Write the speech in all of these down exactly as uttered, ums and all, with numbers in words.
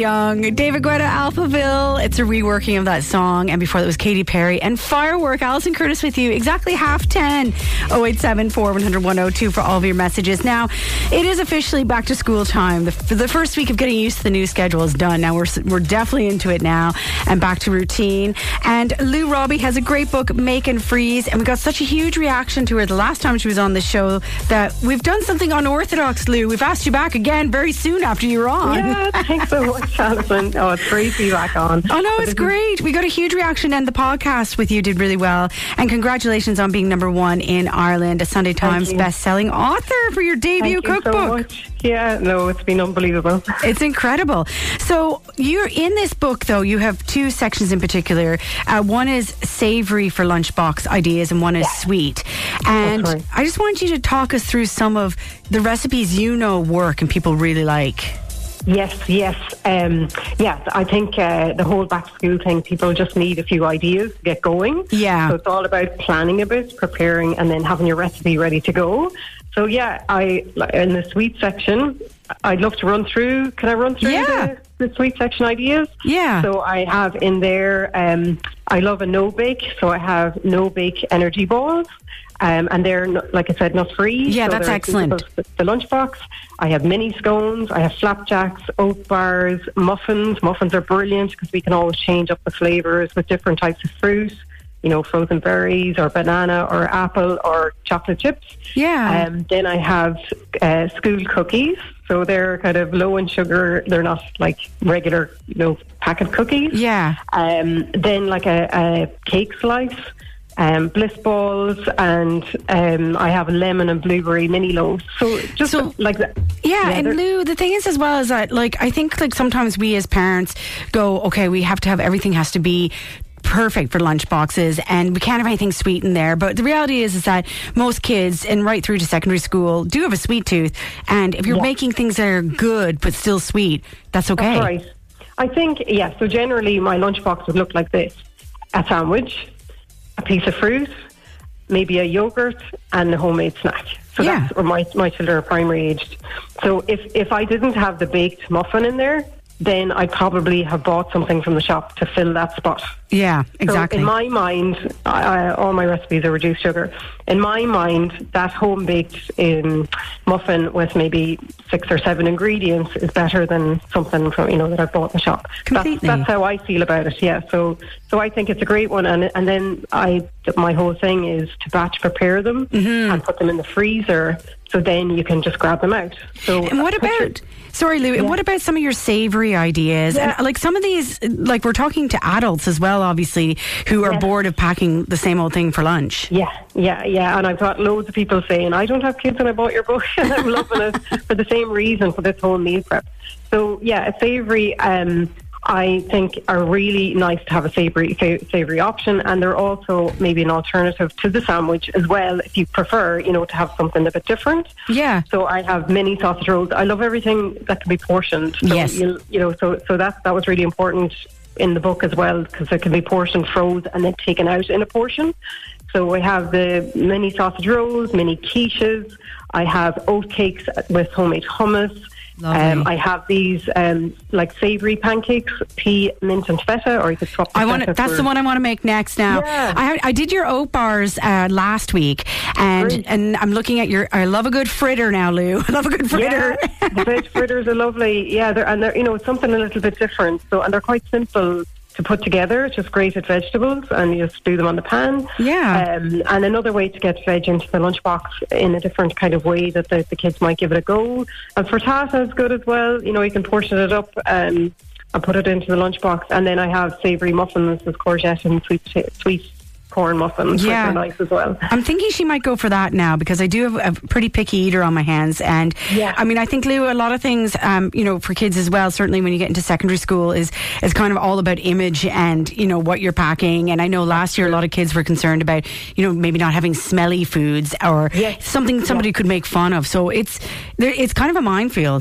young. David Guetta, Alphaville. It's a reworking of that song. And before that was Katy Perry and Firework. Alison Curtis with you. Exactly half ten. oh eight seven four one hundred one oh two for all of your messages. Now, it is officially back to school time. The, the first week of getting used to the new schedule is done. Now we're we're definitely into it now and back to routine. And Lou Robbie has a great book, Make and Freeze. And we got such a huge reaction to her the last time she was on the show that we've done something unorthodox, Lou. We've asked you back again very soon after you were on. Yeah, thanks so much, Alison. Oh, it's great to be back on. Oh, no, it's great. We got a huge reaction, and the podcast with you did really well. And congratulations on being number one in Ireland, a Sunday Times best-selling author for your debut Thank you cookbook. So much. Yeah, no, it's been unbelievable. It's incredible. So you're in this book, though, you have two sections in particular. Uh, one is savoury for lunchbox ideas and one is yeah. sweet. And right. I just want you to talk us through some of the recipes you know work and people really like. Yes, yes. Um, yeah, I think uh, the whole back to school thing, people just need a few ideas to get going. Yeah. So it's all about planning a bit, preparing, and then having your recipe ready to go. So yeah, I in the sweet section, I'd love to run through. Can I run through yeah. the, the sweet section ideas? Yeah. So I have in there, um, I love a no-bake, so I have no-bake energy balls. Um, and they're, like I said, nut-free. Yeah, so that's excellent. The, the lunchbox. I have mini scones. I have flapjacks, oat bars, muffins. Muffins are brilliant because we can always change up the flavours with different types of fruit. You know, frozen berries or banana or apple or chocolate chips. Yeah. Um, then I have uh, school cookies. So they're kind of low in sugar. They're not like regular, you know, packet cookies. Yeah. Um, then like a, a cake slice. Um, bliss balls, and um, I have lemon and blueberry mini loaves. So just so, like that. Yeah, yeah, and Lou, the thing is as well is that, like, I think like sometimes we as parents go, okay, we have to have everything has to be perfect for lunch boxes and we can't have anything sweet in there, but the reality is is that most kids and right through to secondary school do have a sweet tooth, and if you're yeah. making things that are good but still sweet, that's okay. That's right. I think, yeah, so generally my lunchbox would look like this: a sandwich, a piece of fruit, maybe a yogurt, and a homemade snack. So yeah. that's where my, my children are primary aged. So if, if I didn't have the baked muffin in there, then I probably have bought something from the shop to fill that spot. Yeah, exactly. So in my mind, I, I, all my recipes are reduced sugar. In my mind, that home-baked um, muffin with maybe six or seven ingredients is better than something from, you know, that I bought in the shop. Completely. That's, that's how I feel about it, yeah. So so I think it's a great one. And and then I my whole thing is to batch prepare them mm-hmm. and put them in the freezer, so then you can just grab them out. So and what about... Sorry, Lou. Yeah. And what about some of your savoury ideas? Yeah. And like some of these, like we're talking to adults as well, obviously, who are yeah. bored of packing the same old thing for lunch. Yeah, yeah, yeah. And I've got loads of people saying, I don't have kids and I bought your book, and I'm loving it for the same reason, for this whole meal prep. So yeah, a savoury, um, I think, are really nice to have a savoury savoury option, and they're also maybe an alternative to the sandwich as well, if you prefer, you know, to have something a bit different. Yeah. So I have mini sausage rolls. I love everything that can be portioned. So yes. You, you know, so so that that was really important in the book as well, because it can be portioned, froze, and then taken out in a portion. So I have the mini sausage rolls, mini quiches. I have oat cakes with homemade hummus. Um, I have these um, like savoury pancakes, pea, mint, and feta, or you could swap. The I want that's for... the one I want to make next. Now, yeah. I, I did your oat bars uh, last week, and Great. and I'm looking at your. I love a good fritter now, Lou. I love a good fritter. Yeah, the veg fritters are lovely. Yeah, they're, and they're, you know, it's something a little bit different. So and they're quite simple to put together, just grated vegetables, and you just do them on the pan. Yeah. Um, and another way to get veg into the lunchbox in a different kind of way that the, the kids might give it a go. And frittata is good as well. You know, you can portion it up um, and put it into the lunchbox. And then I have savoury muffins with courgette and sweet sweet corn muffins, yeah. which are nice as well. I'm thinking she might go for that now, because I do have a pretty picky eater on my hands, and yeah. I mean, I think, Lou, a lot of things, um, you know, for kids as well, certainly when you get into secondary school, is is kind of all about image and, you know, what you're packing. And I know last year a lot of kids were concerned about, you know, maybe not having smelly foods or yes. something somebody yes. could make fun of. So it's there, it's kind of a minefield.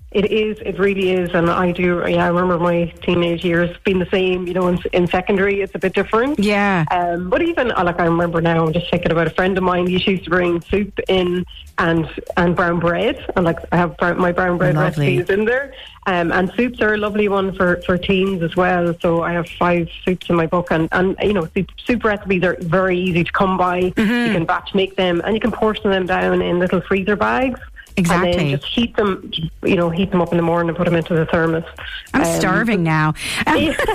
It is, it really is, and I do, yeah, I remember my teenage years being the same, you know, in, in secondary it's a bit different. Yeah. Um, but even, like I remember now, I'm just thinking about a friend of mine, he used to bring soup in and and brown bread, and like I have brown, my brown bread Lovely. recipes in there. Um, and soups are a lovely one for, for teens as well, so I have five soups in my book, and, and you know, soup, soup recipes are very easy to come by. Mm-hmm. You can batch make them, and you can portion them down in little freezer bags. Exactly. And then just heat them, you know, heat them up in the morning and put them into the thermos. I'm um, starving now. Um,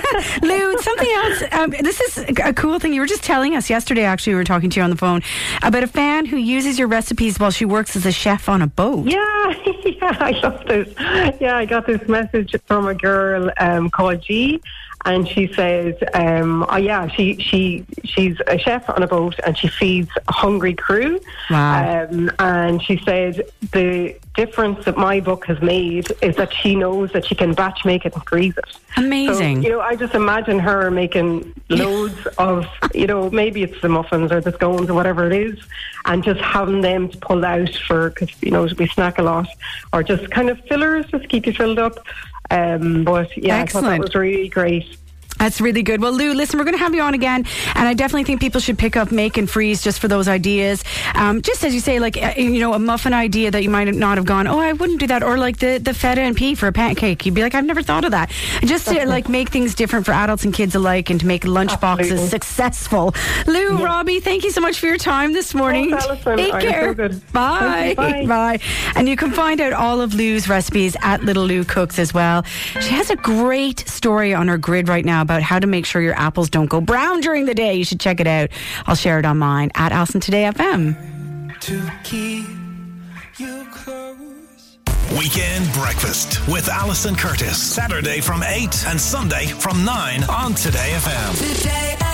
Lou, something else. Um, this is a cool thing. You were just telling us yesterday, actually, we were talking to you on the phone, about a fan who uses your recipes while she works as a chef on a boat. Yeah, yeah, I love this. Yeah, I got this message from a girl um, called G. And she says, um, oh yeah, she, she she's a chef on a boat and she feeds a hungry crew. Wow. Um, and she said the difference that my book has made is that she knows that she can batch make it and freeze it. Amazing. So, you know, I just imagine her making loads of, you know, maybe it's the muffins or the scones or whatever it is, and just having them pulled out for, because, you know, we snack a lot, or just kind of fillers, just keep you filled up. Um, but yeah, Excellent. I thought that was really great. That's really good. Well, Lou, listen, we're going to have you on again, and I definitely think people should pick up Make and Freeze just for those ideas. Um, just as you say, like, uh, you know, a muffin idea that you might not have gone, oh, I wouldn't do that, or like the, the feta and pea for a pancake. You'd be like, I've never thought of that. Just to like make things different for adults and kids alike, and to make lunch boxes successful. Lou, yeah. Robbie, thank you so much for your time this morning. Oh, Alison, Take care. So good. Bye. Bye. Bye. And you can find out all of Lou's recipes at Little Lou Cooks as well. She has a great story on her grid right now about how to make sure your apples don't go brown during the day. You should check it out. I'll share it on mine at Alison Today F M. To keep you close. Weekend Breakfast with Alison Curtis. Saturday from eight and Sunday from nine on Today F M. Today